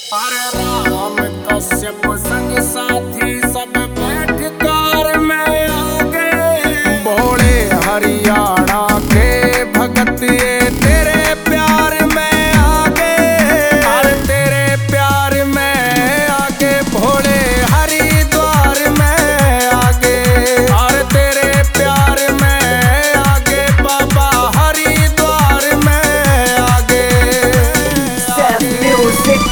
अरे राम कश्यप संग साथी सब बैठ कार में आ गए। भोले हरियाणा के भगत ये तेरे प्यार में आ गए। अरे तेरे प्यार में आगे भोले हरिद्वार में आगे। अरे तेरे प्यार में आगे बाबा हरिद्वार में आगे। Music.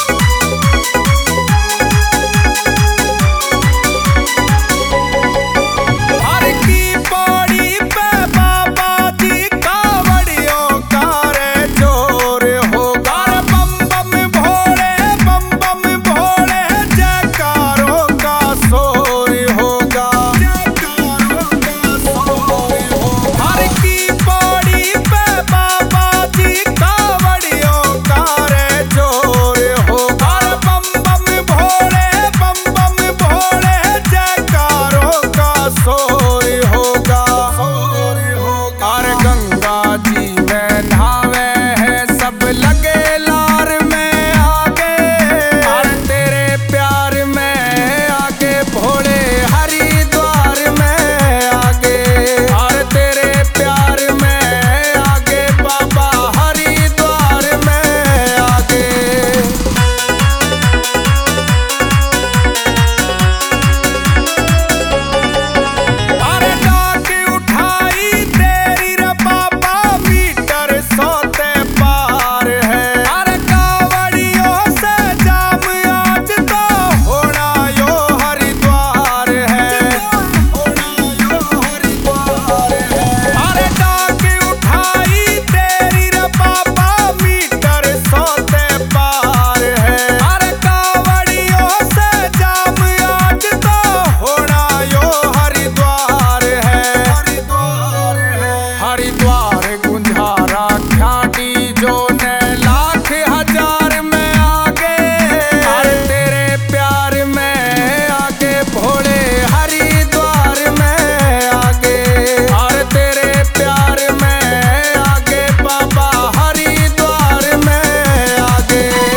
हरिद्वार गुंजारा ख्याटी जो ने लाख हजार में आगे। अरे तेरे प्यार में आगे भोले हरिद्वार में आगे। अरे तेरे प्यार में आगे बाबा हरिद्वार में आगे।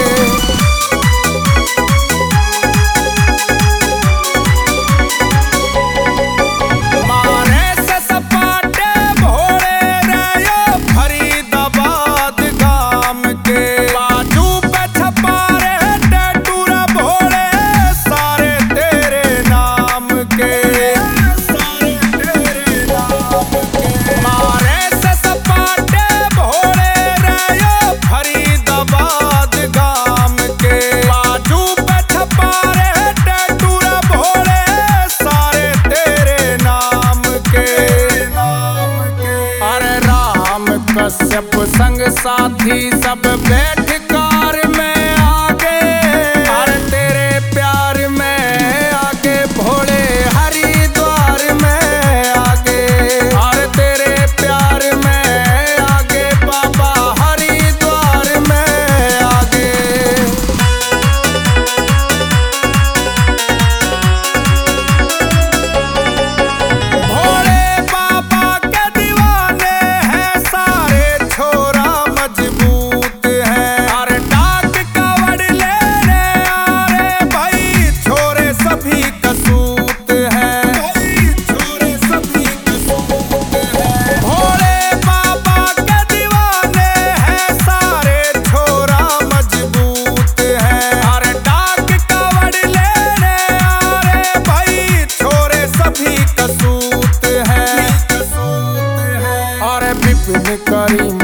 कश्यप संग साथी सब बैठ कार में आगे। अरे तेरे प्यार में आगे भोले हरिद्वार में आगे। अरे तेरे प्यार में आगे बाबा हरिद्वार में आगे। भोले बाबा के दीवाने हैं सारे छोरा मजबूत है। अरे डाक कवड़ लेने आ रे भाई छोरे सभी कसूत है। छोरे सभी कसूत है। भोले बाबा के दीवाने हैं सारे छोरा मजबूत है। अरे डाक कवड़ लेने आ रे भाई छोरे सभी कसूत है। और विपिन करी